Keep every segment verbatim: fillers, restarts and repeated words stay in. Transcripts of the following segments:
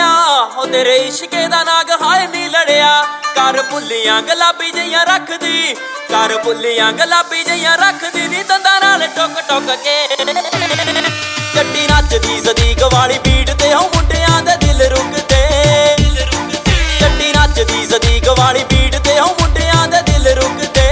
लड़िया हो तेरे इश्के दा नाग हाय नी लड़िया कर भुलियां गुलाबी जिहियां रख दी कर भुलियां गुलाबी जिहियां रख दी नी दंदां नाल टुक टुक के जट्टी नचदी सदीक वाली बीट ते हो मुंडियां दे दिल रुकदे जट्टी नचदी सदीक वाली बीट ते हो मुंडियां दे दिल रुकदे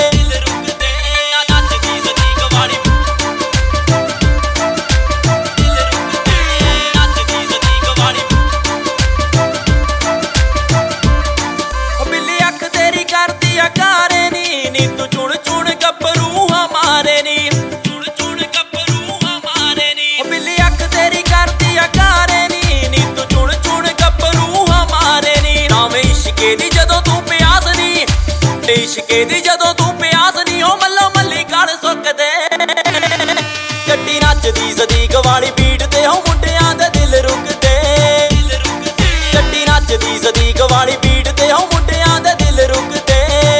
इश्के दी जदों तू प्यास नी हो मल्लो मल्ली गल सुकदे जट्टी नचदी सदीक वाली बीट ते हो मुंडियां दे दिल रुकदे जट्टी नचदी सदीक वाली बीट ते हो मुंडियां दे दिल रुकदे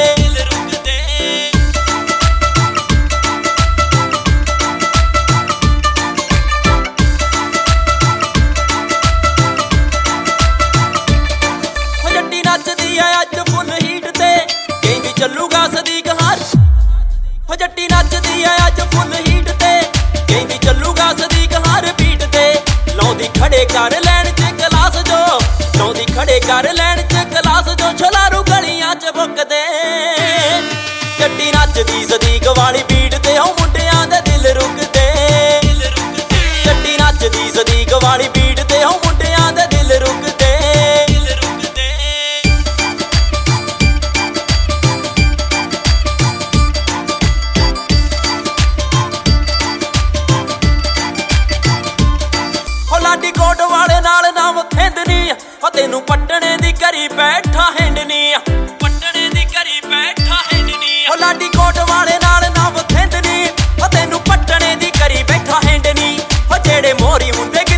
जट्टी नचदी है अज फुल हीट ते चलूगा सदीक हार हो जट्टी नचदी है अज फुल हीट ते कहंदी चलूगा सदीक हार बीट ते लौंदी खड़े कर लैन च गलास जो लौंदी खड़े कर लैन च गलास जो छलारू गलियां च बुकदे जट्टी नचदी सदीक वाली बीट ते हो मुंडियां दे दिल रुकदे जट्टी नचदी सदीक वाली बीट ते हो मुंडियां दे दिल रुकदे कोट वाले नाल नाम खेंदनी तेनू पट्टने दी करी बैठा हिंडनी पट्टने दी करी बैठा हिंडनी ओ लाडी कोट वाले नाल नाम खेंदनी तेनू पट्टने दी करी बैठा हिंडनी ओ जेड़े मोरी मुंडे